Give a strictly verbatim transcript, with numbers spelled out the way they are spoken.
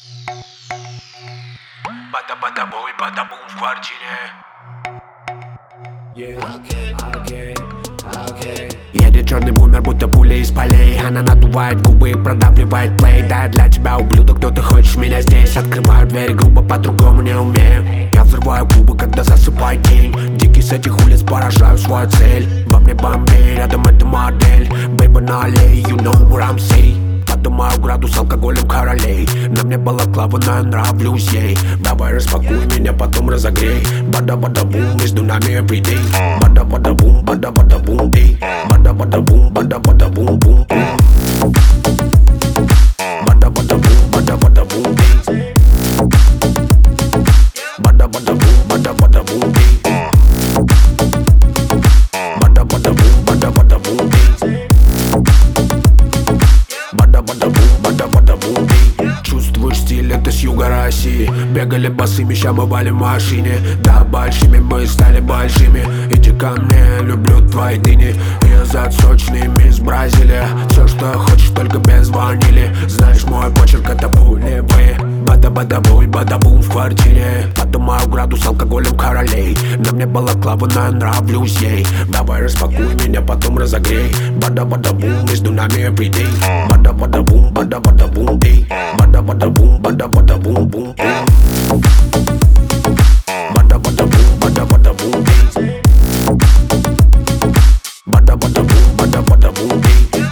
Бада-бада-бой, бада-бум в квартире. Yeah, okay, okay. Едет черный бумер, будто пуля из полей. Она надувает губы и продавливает плей. Да, для тебя, ублюдок, но ты хочешь меня здесь. Открываю дверь грубо, по-другому не умею. Я взрываю губы, когда засыпает день. Дикий с этих улиц, поражаю свою цель. Во мне Бомбей, рядом эта модель. Бейба на аллее, you know what I'm saying. Поднимаю градус алкоголем королей. На мне балаклава, но я нравлюсь ей. Давай распакуй меня, потом разогрей. Бада-бада-бум, между нами everyday. Бада-бада-бум, бада-бада-бум, эй. Бада-бада-бум, бада-бада-бум, бум. Бада-бада-бум, бада-бада-бум, эй. Бада-бада-бум, бада-бада-бум, эй. Бада-бада-бум, бада-бада-бум, эй. Бада-бада-бум, бада-бада-бум, эй. Чувствуешь стиль, это с юга России. Бегали босыми, ща мы валим в машине. Да, большими мы стали большими. Иди ко мне, люблю твои дыни. Я за сочными из Бразилии. Все, что хочешь, только без ванили. Знаешь, мой почерк это пулевые. Бада-бада-бой, бада-бум в квартире. Поднимаю градус алкоголем королей. На мне балаклава, но я нравлюсь ей. Давай распакуй меня, потом разогрей. Бада-бада-бум, между нами everyday. Бада-бада-бум, бада-бада-бум, эй. Бада-бада-бум, бада-бада-бум, бум. Бада-бада-бум, бада-бада-бум, эй. Бада-бада-бум, бада-бада-бум, эй.